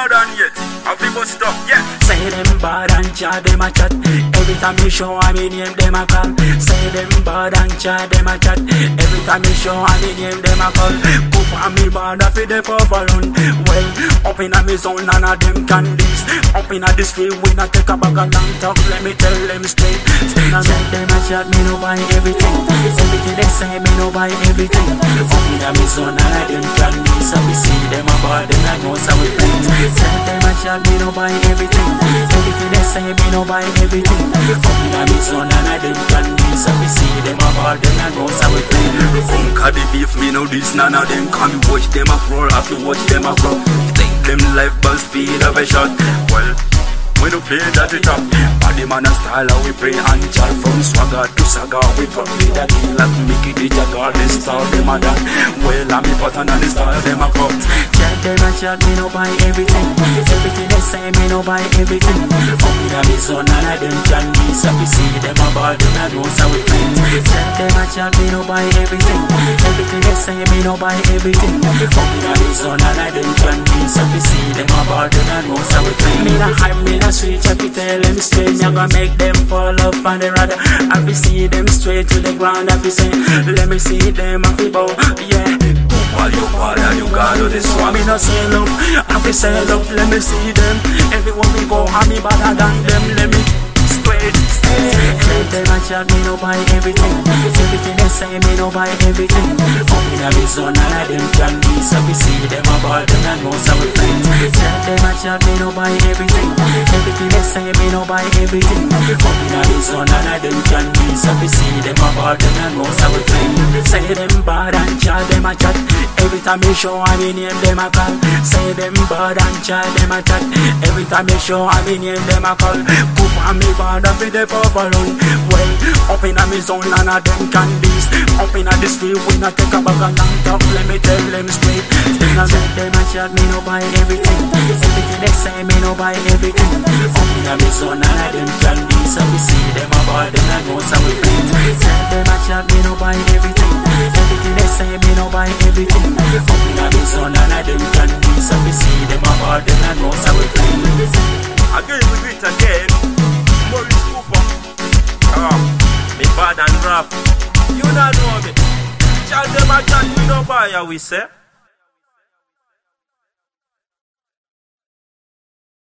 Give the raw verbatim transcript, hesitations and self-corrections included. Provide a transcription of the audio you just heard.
not done yet. Have we bust up? Yeah. Say them bad and chat, them a chat. Every time you show I me name, them a call. Say them bad and chat, them a chat. Every time you show I me name, them a call. Coop and me bad, I feel the purple run. Well, up in a me zone, none of them candies. Up in a the street, we not take a bag of long talk. Let me tell them straight. Say them a chat, me no buy everything. Everything they say, me no buy everything. Up in a me zone, none of them candies. So we see them a bad, them I know so we friends. Say them a chat, me no buy everything. Everything they say, me no buy everything. Up in a me zone, none of them candies. So we see them a bad, them I know so we friends. Funk the beef, me know this, none of them can watch them a roll. Have to watch them a grow. Take them life buzz speed of a shot. Well, we don't play that it up. Body man a style how we pray and chat. From swagger to saga, we probably that thing like Mickey the Jagger. They style them a done. Well, I'm a button and the style them a cut. Chat them a chat, me no buy everything. Everything they say, me no buy everything. Up in a me zone, none of them can be. So we see them a bad, them a know so we friends. Chat them a chat, me no buy everything. Everything they say, me no buy everything. Up in a me zone, none of them can be. So we see them a bad, them a know so we friends. Me na hype, me na sweet, check it, tell them straight. Me gonna make them fall off on the rod. I fi see them straight to the ground. I fi say, let me see them, I fi bow, yeah. While you bother, you gotta do this one. Me no say love, I fi say love, let me see them. Everyone we go, I me better than them. Let me straight, straight. Let them a chat, me no buy everything. Everything they say, me no buy everything. Up in a me zone, none of them can be. So we see them a ball, them and know so we friends. Let them a chat, me no buy everything. Everything they say, me no buy everything. Up in a me zone, none of them can be. So we see them a ball, them and know so we friends. Say them bad and chat, them a chat. Every time you show, I me name, them a call. Say them bad and chat, them a chat. Every time you show, I me name, them a call. Coop and me bad, I feel the purple run. Well, up in a me zone, none of them candies. Up in a the street, we not take a bag of long talk. Let me tell them straight. Then I said them a chat, me no buy everything. Everything they say, me no buy everything. Up in a me zone, none of them candies. So we see them a bad, them I know so we friends. Said them a chat, me no buy everything. Everything they say, me no buy everything. Up in a me zone, none of them candies. So we see them a bad, them I know so we friends. Again, we do it again. Maurice Cooper. Ah, me bad and rough. You not know me. Chat them a chat, we no buy, we say.